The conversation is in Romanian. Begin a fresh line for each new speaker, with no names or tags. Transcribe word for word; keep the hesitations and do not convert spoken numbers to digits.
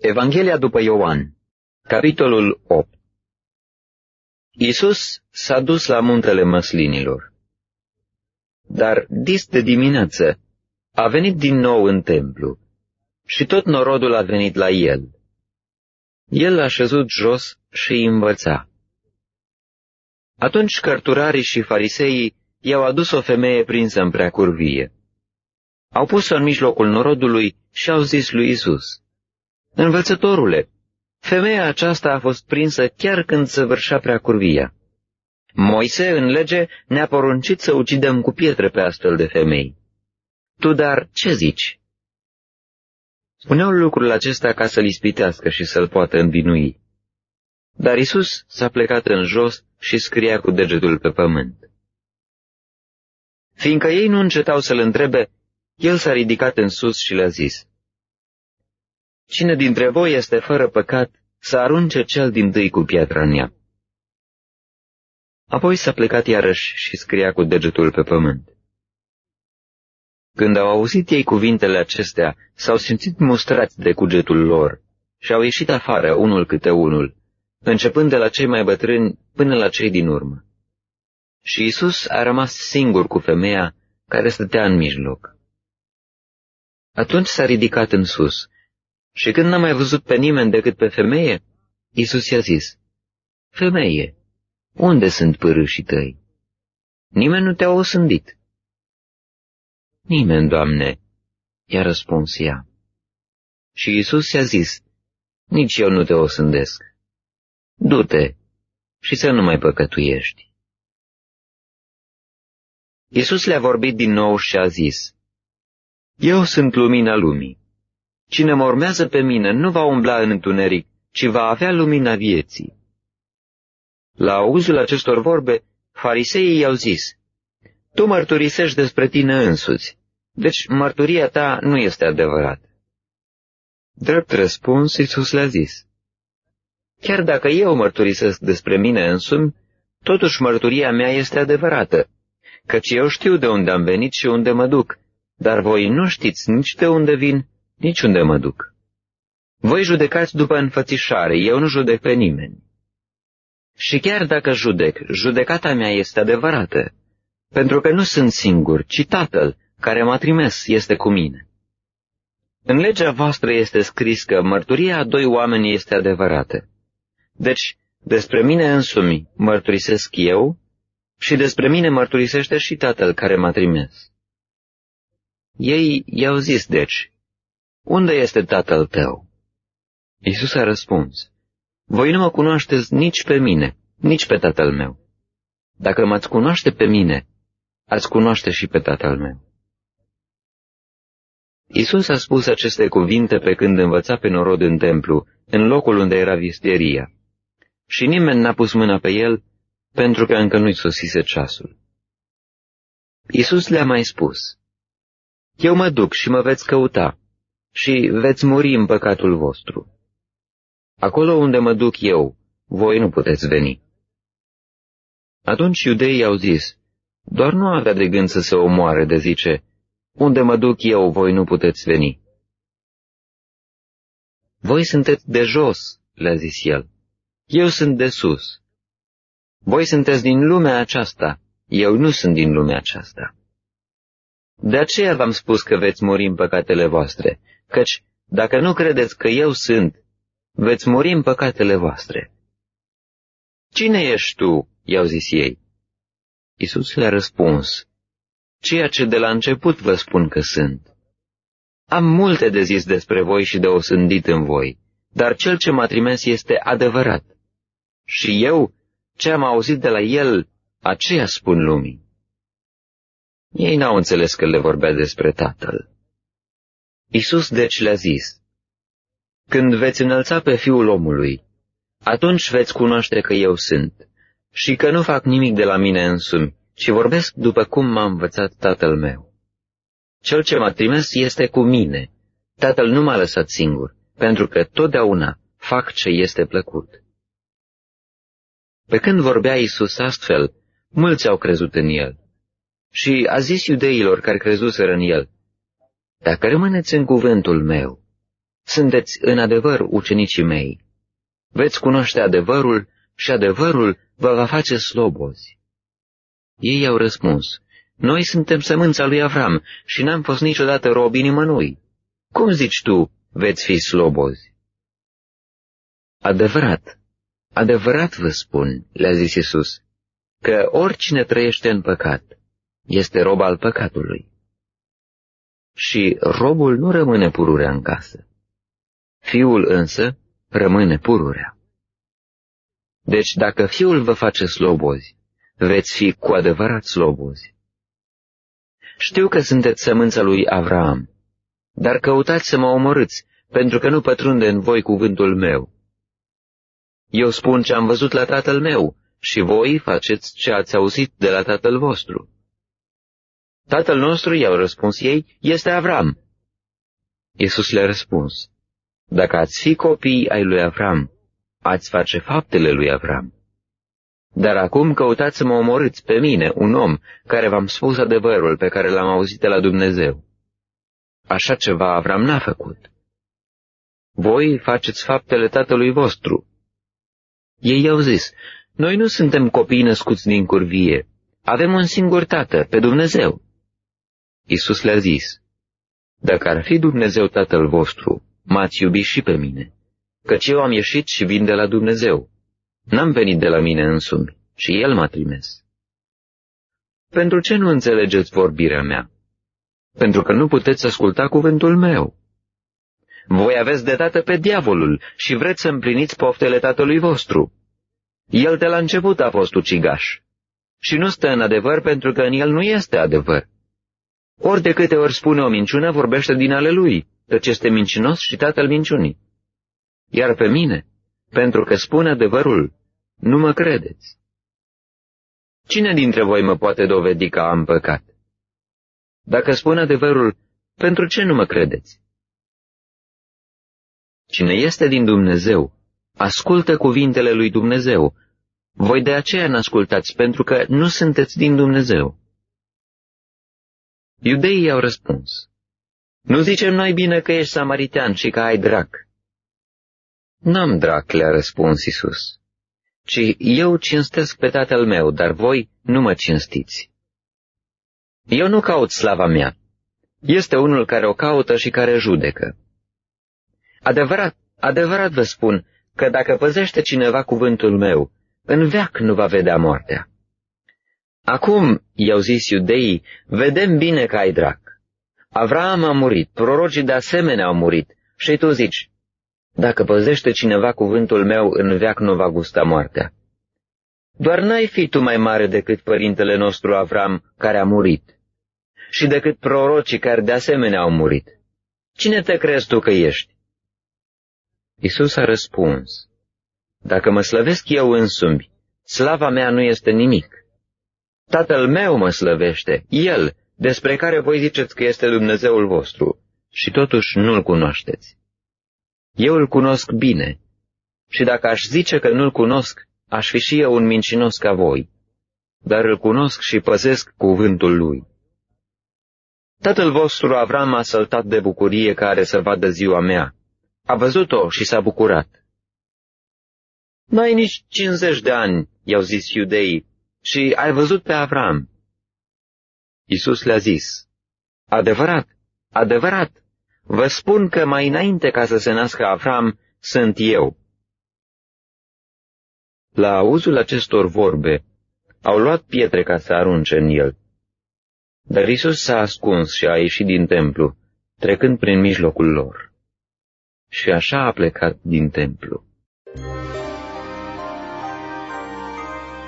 Evanghelia după Ioan, capitolul opt. Iisus s-a dus la muntele Măslinilor. Dar dis de dimineață a venit din nou în templu și tot norodul a venit la el. El a șezut jos și îi învăța. Atunci cărturarii și fariseii i-au adus o femeie prinsă în preacurvie. Au pus-o în mijlocul norodului și au zis lui Iisus: Învățătorule, femeia aceasta a fost prinsă chiar când săvârșea preacurvia. Moise, în lege, ne-a poruncit să ucidem cu pietre pe astfel de femei. Tu dar ce zici? Spuneau lucrul acesta ca să-l ispitească și să-l poată învinui. Dar Iisus s-a plecat în jos și scria cu degetul pe pământ. Fiindcă ei nu încetau să-l întrebe, el s-a ridicat în sus și le-a zis: Cine dintre voi este fără păcat, să arunce cel dintâi cu piatra în ea. Apoi s-a plecat iarăși și scria cu degetul pe pământ. Când au auzit ei cuvintele acestea, s-au simțit mustrați de cugetul lor și au ieșit afară unul câte unul, începând de la cei mai bătrâni până la cei din urmă. Și Iisus a rămas singur cu femeia care stătea în mijloc. Atunci s-a ridicat în sus și când n-a mai văzut pe nimeni decât pe femeie, Iisus i-a zis: Femeie, unde sunt pârâșii tăi? Nimeni nu te-a osândit? Nimeni, Doamne, i-a răspuns ea. Și Iisus i-a zis: Nici eu nu te osândesc. Du-te și să nu mai păcătuiești. Iisus le-a vorbit din nou și a zis: Eu sunt lumina lumii. Cine mă urmează pe mine nu va umbla în întuneric, ci va avea lumina vieții. La auzul acestor vorbe, fariseii i-au zis: Tu mărturisești despre tine însuți, deci mărturia ta nu este adevărată. Drept răspuns, Iisus le-a zis: Chiar dacă eu mărturisesc despre mine însumi, totuși mărturia mea este adevărată, căci eu știu de unde am venit și unde mă duc, dar voi nu știți nici de unde vin, nici unde mă duc. Voi judecați după înfățișare, eu nu judec pe nimeni. Și chiar dacă judec, judecata mea este adevărată, pentru că nu sunt singur, ci Tatăl, care m-a trimis, este cu mine. În legea voastră este scris că mărturia a doi oameni este adevărată. Deci, despre mine însumi mărturisesc eu și despre mine mărturisește și Tatăl care m-a trimis. Ei i-au zis deci: Unde este Tatăl tău? Iisus a răspuns: Voi nu mă cunoașteți nici pe mine, nici pe Tatăl meu. Dacă m-ați cunoaște pe mine, ați cunoaște și pe Tatăl meu. Iisus a spus aceste cuvinte pe când învăța pe norod în templu, în locul unde era vistieria, și nimeni n-a pus mâna pe el, pentru că încă nu-i sosise ceasul. Iisus le-a mai spus: Eu mă duc și mă veți căuta și veți muri în păcatul vostru. Acolo unde mă duc eu, voi nu puteți veni. Atunci iudeii au zis: Doar nu avea de gând să se omoare, de zice: Unde mă duc eu, voi nu puteți veni. Voi sunteți de jos, le-a zis el, eu sunt de sus. Voi sunteți din lumea aceasta, eu nu sunt din lumea aceasta. De aceea v-am spus că veți muri în păcatele voastre, căci dacă nu credeți că eu sunt, veți muri în păcatele voastre. Cine ești tu? I-au zis ei. Iisus le-a răspuns: Ceea ce de la început vă spun că sunt. Am multe de zis despre voi și de osândit în voi, dar cel ce m-a trimis este adevărat. Și eu, ce am auzit de la el, aceea spun lumii. Ei n-au înțeles că le vorbea despre Tatăl. Iisus deci le-a zis: Când veți înălța pe Fiul omului, atunci veți cunoaște că eu sunt și că nu fac nimic de la mine însumi, ci vorbesc după cum m-a învățat Tatăl meu. Cel ce m-a trimis este cu mine. Tatăl nu m-a lăsat singur, pentru că totdeauna fac ce este plăcut. Pe când vorbea Iisus astfel, mulți au crezut în el. Și a zis iudeilor care crezuseră în el: Dacă rămâneți în cuvântul meu, Sunteți în adevăr ucenicii mei. Veți cunoaște adevărul și adevărul vă va face slobozi. Ei au răspuns, noi suntem sămânța lui Avram și n-am fost niciodată robi nimănui. Cum zici tu, veți fi slobozi? Adevărat, adevărat vă spun, le-a zis Iisus, că oricine trăiește în păcat este rob al păcatului. Și robul nu rămâne pururea în casă. Fiul însă rămâne pururea. Deci dacă Fiul vă face slobozi, veți fi cu adevărat slobozi. Știu că sunteți sămânța lui Avram, dar căutați să mă omorâți, pentru că nu pătrunde în voi cuvântul meu. Eu spun ce am văzut la tatăl meu și voi faceți ce ați auzit de la tatăl vostru. Tatăl nostru, i-au răspuns ei, este Avram. Iisus le-a răspuns, dacă ați fi copii ai lui Avram, ați face faptele lui Avram. Dar acum căutați să mă omorâți pe mine, un om care v-am spus adevărul pe care l-am auzit de la Dumnezeu. Așa ceva Avram n-a făcut. Voi faceți faptele tatălui vostru. Ei i-au zis, noi nu suntem copii născuți din curvie, avem un singur tată, pe Dumnezeu. Iisus le-a zis, dacă ar fi Dumnezeu tatăl vostru, m-ați iubi și pe mine, căci eu am ieșit și vin de la Dumnezeu. N-am venit de la mine însumi, ci El m-a trimis. Pentru ce nu înțelegeți vorbirea mea? Pentru că nu puteți asculta cuvântul meu. Voi aveți de tată pe diavolul și vreți să împliniți poftele tatălui vostru. El de la început a fost ucigaș și nu stă în adevăr pentru că în el nu este adevăr. Ori de câte ori spune o minciună, vorbește din ale lui, căci este mincinos și tatăl minciunii. Iar pe mine, pentru că spun adevărul, nu mă credeți. Cine dintre voi mă poate dovedi că am păcat? Dacă spun adevărul, pentru ce nu mă credeți? Cine este din Dumnezeu, ascultă cuvintele lui Dumnezeu. Voi de aceea n-ascultați, pentru că nu sunteți din Dumnezeu. Iudeii i-au răspuns, nu zicem noi bine că ești samaritean și că ai drac. N-am drac, le-a răspuns Iisus, ci eu cinstesc pe tatăl meu, dar voi nu mă cinstiți. Eu nu caut slava mea. Este unul care o caută și care judecă. Adevărat, adevărat vă spun că dacă păzește cineva cuvântul meu, în veac nu va vedea moartea. Acum, i-au zis iudeii, vedem bine că ai drac. Avram a murit, prorocii de asemenea au murit, și tu zici, dacă păzește cineva cuvântul meu, în veac nu va gusta moartea. Doar n-ai fi tu mai mare decât părintele nostru Avram, care a murit, și decât prorocii care de asemenea au murit. Cine te crezi tu că ești? Iisus a răspuns, dacă mă slăvesc eu însumi, slava mea nu este nimic. Tatăl meu mă slăvește, El, despre care voi ziceți că este Dumnezeul vostru, și totuși nu-L cunoașteți. Eu îl cunosc bine, și dacă aș zice că nu-L cunosc, aș fi și eu un mincinos ca voi, dar îl cunosc și păzesc cuvântul Lui. Tatăl vostru Avram a săltat de bucurie că are să vadă ziua mea. A văzut-o și s-a bucurat. N-ai nici cincizeci de ani, i-au zis iudeii, și ai văzut pe Avram. Iisus le-a zis, adevărat, adevărat, vă spun că mai înainte ca să se nască Avram, sunt eu. La auzul acestor vorbe, au luat pietre ca să arunce în el. Dar Iisus s-a ascuns și a ieșit din templu, trecând prin mijlocul lor. Și așa a plecat din templu.